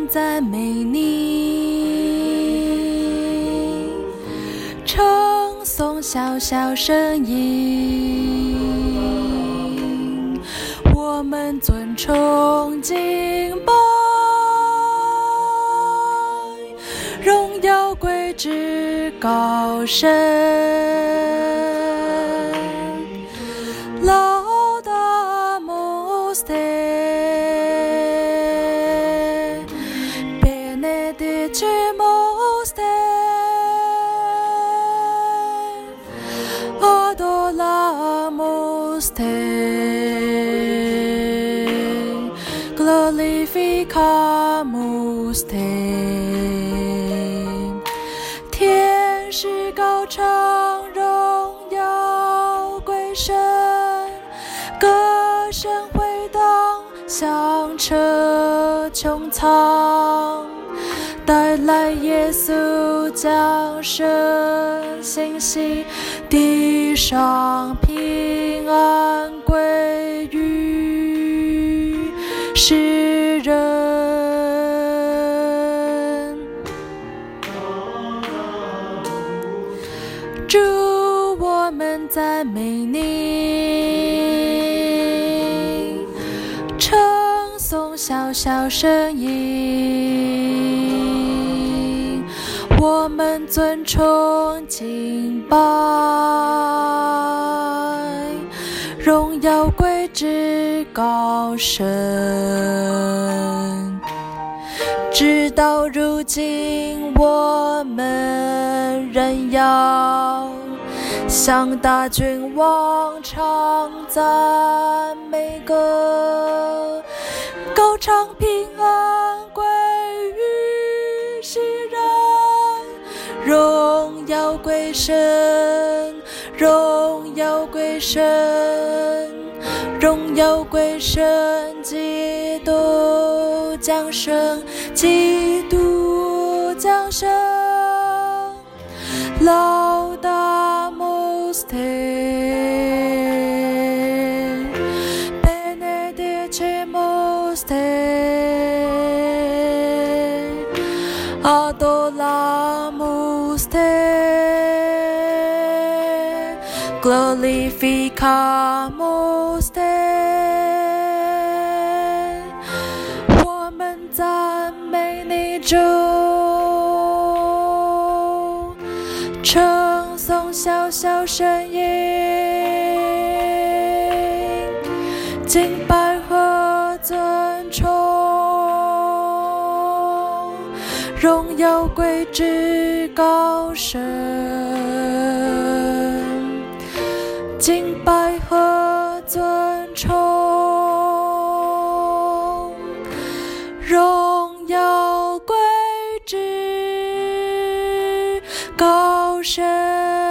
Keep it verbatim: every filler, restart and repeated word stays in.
们赞美你，称颂小小声音，我们尊崇敬拜，荣耀归至高神。Laudamus te, benedicimus te, adoramus te, glorificamus te。 天使高唱，荣耀归神，歌声回荡，响彻穹苍，带来耶稣降生信息，地上平安归于世人。主，我们赞美你，称颂小小声音，我们尊崇敬拜，荣耀归至高神。直到如今，我们仍要向大君王唱赞美歌，高唱平安归于世人，荣耀归神，荣耀归神，荣耀归神，基督降生，基督降生。Laudamus te, benedicimus te, adoramus te, glorificamus te。 我们赞美你，主，称颂小小声音，敬拜和尊崇，荣耀归至高神，敬拜和尊崇，荣耀归至高神。